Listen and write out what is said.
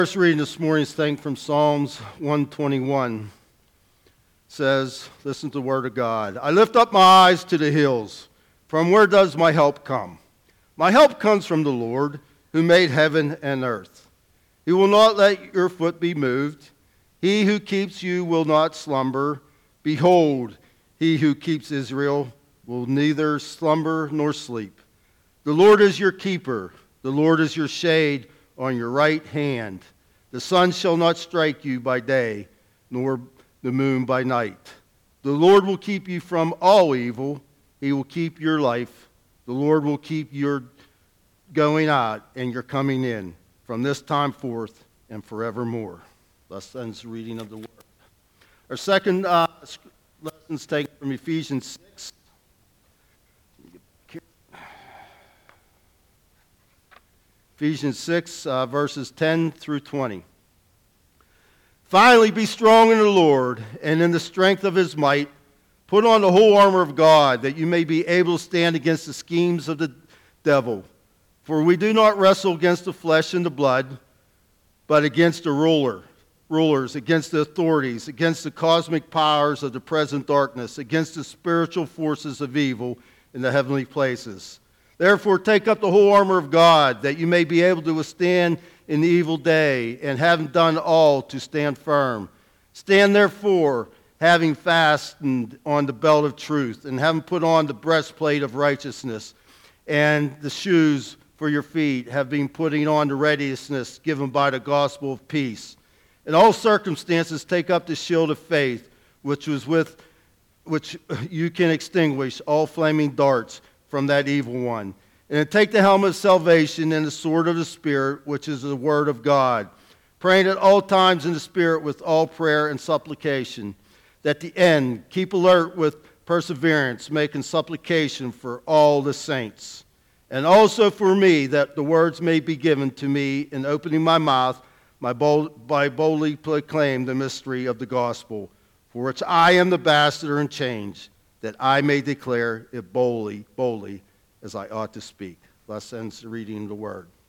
First reading this morning's thing from Psalms 121 says, listen to the word of God. I lift up my eyes to the hills. From where does my help come? My help comes from the Lord who made heaven and earth. He will not let your foot be moved. He who keeps you will not slumber. Behold, he who keeps Israel will neither slumber nor sleep. The Lord is your keeper. The Lord is your shade on your right hand. The sun shall not strike you by day, nor the moon by night. The Lord will keep you from all evil. He will keep your life. The Lord will keep your going out and your coming in from this time forth and forevermore. Thus ends the reading of the word. Our second lesson is taken from Ephesians 6. Ephesians 6, verses 10 through 20. Finally, be strong in the Lord and in the strength of his might. Put on the whole armor of God, that you may be able to stand against the schemes of the devil. For we do not wrestle against the flesh and the blood, but against the rulers, against the authorities, against the cosmic powers of the present darkness, against the spiritual forces of evil in the heavenly places. Therefore, take up the whole armor of God, that you may be able to withstand in the evil day, and having done all, to stand firm. Stand therefore, having fastened on the belt of truth, and having put on the breastplate of righteousness, and the shoes for your feet, have been putting on the readiness given by the gospel of peace. In all circumstances, take up the shield of faith, which you can extinguish all flaming darts from that evil one. And take the helmet of salvation and the sword of the Spirit, which is the word of God, praying at all times in the Spirit with all prayer and supplication. That the end, keep alert with perseverance, making supplication for all the saints. And also for me, that the words may be given to me in opening my mouth, by boldly proclaim the mystery of the gospel, for which I am the ambassador in chains, that I may declare it boldly as I ought to speak. Thus ends the reading of the word.